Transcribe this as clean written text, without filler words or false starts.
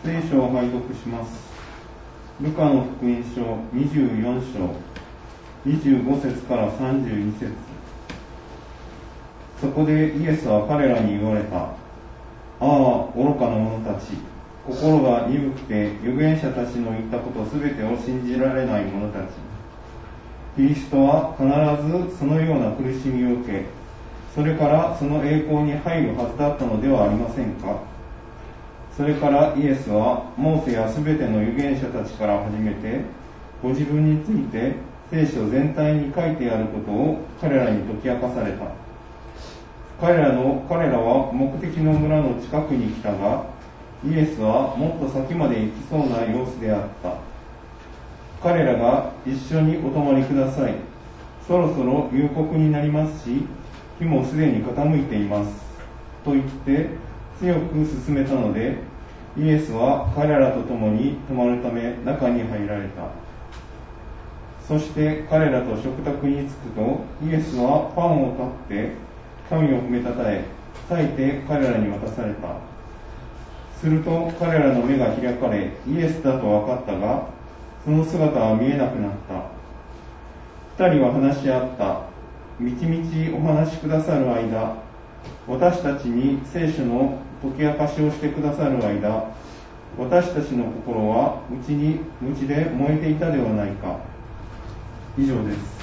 聖書を拝読します。ルカの福音書24章25節から32節。そこでイエスは彼らに言われた。ああ、愚かな者たち、心が鈍くて預言者たちの言ったことすべてを信じられない者たち。キリストは必ずそのような苦しみを受け、それからその栄光に入るはずだったのではありませんか。それからイエスはモーセやすべての預言者たちから始めて、ご自分について聖書全体に書いてあることを彼らに解き明かされた。彼らは目的の村の近くに来たが、イエスはもっと先まで行きそうな様子であった。彼らが一緒にお泊まりください。そろそろ夕刻になりますし、日もすでに傾いています。と言って強く勧めたので、イエスは彼らと共に泊まるため中に入られた。そして彼らと食卓に着くと、イエスはパンを取って神を褒めたたえ、裂いて彼らに渡された。すると彼らの目が開かれ、イエスだと分かったが、その姿は見えなくなった。二人は話し合った。みちみちお話しくださる間、私たちに聖書の解き明かしをしてくださる間、私たちの心は内で燃えていたではないか。以上です。